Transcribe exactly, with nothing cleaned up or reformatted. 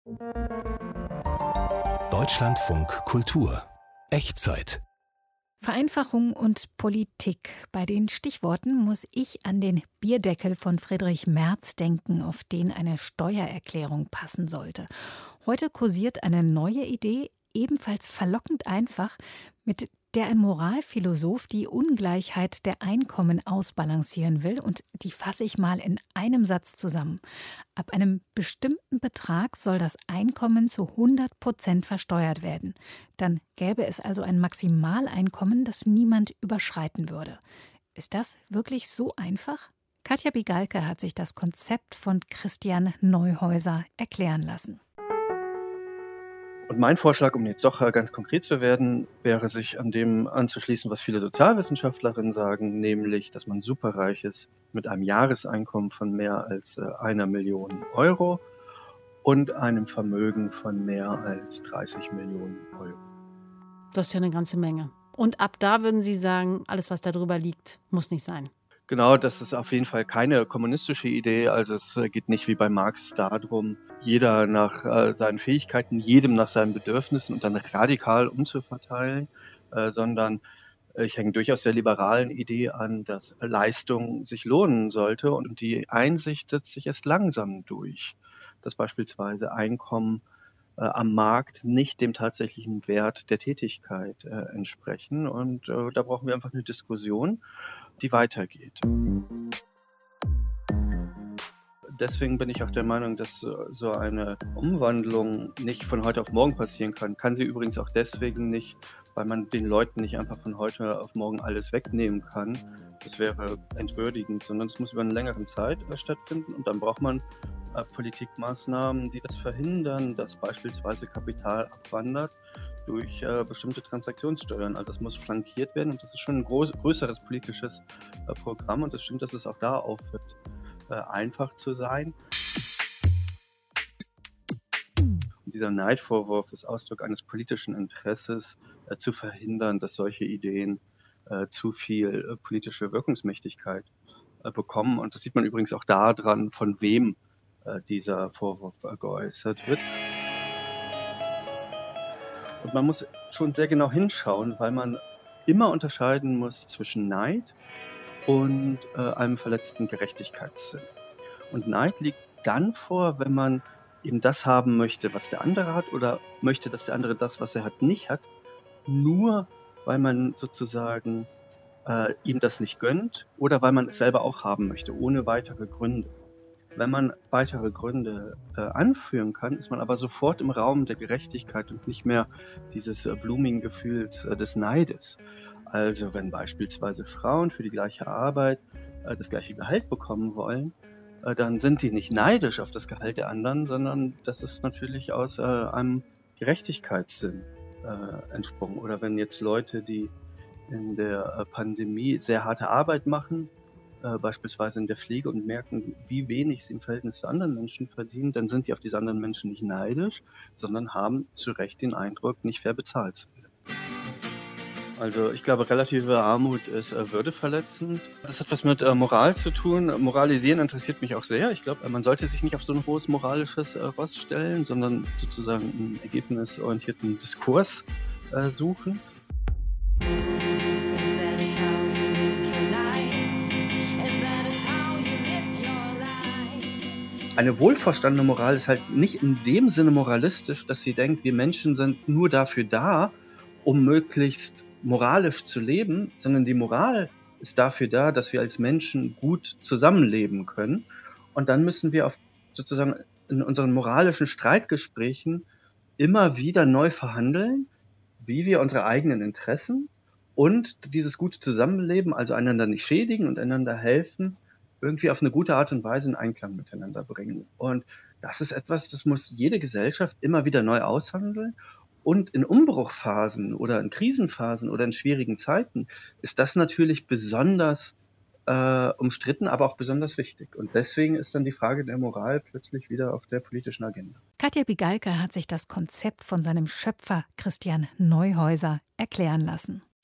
Deutschlandfunk Kultur Echtzeit. Vereinfachung und Politik. Bei den Stichworten muss ich an den Bierdeckel von Friedrich Merz denken, auf den eine Steuererklärung passen sollte. Heute kursiert eine neue Idee, ebenfalls verlockend einfach, mit der ein Moralphilosoph die Ungleichheit der Einkommen ausbalancieren will. Und die fasse ich mal in einem Satz zusammen. Ab einem bestimmten Betrag soll das Einkommen zu hundert Prozent versteuert werden. Dann gäbe es also ein Maximaleinkommen, das niemand überschreiten würde. Ist das wirklich so einfach? Katja Bigalke hat sich das Konzept von Christian Neuhäuser erklären lassen. Und mein Vorschlag, um jetzt doch ganz konkret zu werden, wäre, sich an dem anzuschließen, was viele Sozialwissenschaftlerinnen sagen, nämlich, dass man superreich ist mit einem Jahreseinkommen von mehr als äh, einer Million Euro und einem Vermögen von mehr als dreißig Millionen Euro. Das ist ja eine ganze Menge. Und ab da würden Sie sagen, alles, was da drüber liegt, muss nicht sein. Genau, das ist auf jeden Fall keine kommunistische Idee. Also es geht nicht wie bei Marx darum, jeder nach äh, seinen Fähigkeiten, jedem nach seinen Bedürfnissen und dann radikal umzuverteilen, äh, sondern ich hänge durchaus der liberalen Idee an, dass Leistung sich lohnen sollte. Und die Einsicht setzt sich erst langsam durch, dass beispielsweise Einkommen äh, am Markt nicht dem tatsächlichen Wert der Tätigkeit äh, entsprechen. Und äh, da brauchen wir einfach eine Diskussion, die weitergeht. Deswegen bin ich auch der Meinung, dass so eine Umwandlung nicht von heute auf morgen passieren kann. Kann sie übrigens auch deswegen nicht, weil man den Leuten nicht einfach von heute auf morgen alles wegnehmen kann. Das wäre entwürdigend, sondern es muss über eine längere Zeit stattfinden. Und dann braucht man äh, Politikmaßnahmen, die das verhindern, dass beispielsweise Kapital abwandert durch äh, bestimmte Transaktionssteuern. Also das muss flankiert werden und das ist schon ein groß, größeres politisches äh, Programm und es stimmt, dass es auch da aufhört, äh, einfach zu sein. Und dieser Neidvorwurf ist Ausdruck eines politischen Interesses, äh, zu verhindern, dass solche Ideen äh, zu viel äh, politische Wirkungsmächtigkeit äh, bekommen. Und das sieht man übrigens auch daran, von wem äh, dieser Vorwurf äh, geäußert wird. Und man muss schon sehr genau hinschauen, weil man immer unterscheiden muss zwischen Neid und äh, einem verletzten Gerechtigkeitssinn. Und Neid liegt dann vor, wenn man eben das haben möchte, was der andere hat, oder möchte, dass der andere das, was er hat, nicht hat, nur weil man sozusagen äh, ihm das nicht gönnt oder weil man es selber auch haben möchte, ohne weitere Gründe. Wenn man weitere Gründe äh, anführen kann, ist man aber sofort im Raum der Gerechtigkeit und nicht mehr dieses äh, blumigen Gefühls äh, des Neides. Also wenn beispielsweise Frauen für die gleiche Arbeit äh, das gleiche Gehalt bekommen wollen, äh, dann sind die nicht neidisch auf das Gehalt der anderen, sondern das ist natürlich aus äh, einem Gerechtigkeitssinn äh, entsprungen. Oder wenn jetzt Leute, die in der äh, Pandemie sehr harte Arbeit machen, beispielsweise in der Pflege und merken, wie wenig sie im Verhältnis zu anderen Menschen verdienen, dann sind die auf diese anderen Menschen nicht neidisch, sondern haben zu Recht den Eindruck, nicht fair bezahlt zu werden. Also ich glaube, relative Armut ist äh, würdeverletzend. Das hat was mit äh, Moral zu tun. Moralisieren interessiert mich auch sehr. Ich glaube, man sollte sich nicht auf so ein hohes moralisches äh, Ross stellen, sondern sozusagen einen ergebnisorientierten Diskurs äh, suchen. Eine wohlverstandene Moral ist halt nicht in dem Sinne moralistisch, dass sie denkt, wir Menschen sind nur dafür da, um möglichst moralisch zu leben, sondern die Moral ist dafür da, dass wir als Menschen gut zusammenleben können. Und dann müssen wir auf, sozusagen in unseren moralischen Streitgesprächen immer wieder neu verhandeln, wie wir unsere eigenen Interessen und dieses gute Zusammenleben, also einander nicht schädigen und einander helfen, irgendwie auf eine gute Art und Weise in Einklang miteinander bringen. Und das ist etwas, das muss jede Gesellschaft immer wieder neu aushandeln. Und in Umbruchphasen oder in Krisenphasen oder in schwierigen Zeiten ist das natürlich besonders äh, umstritten, aber auch besonders wichtig. Und deswegen ist dann die Frage der Moral plötzlich wieder auf der politischen Agenda. Katja Bigalke hat sich das Konzept von seinem Schöpfer Christian Neuhäuser erklären lassen.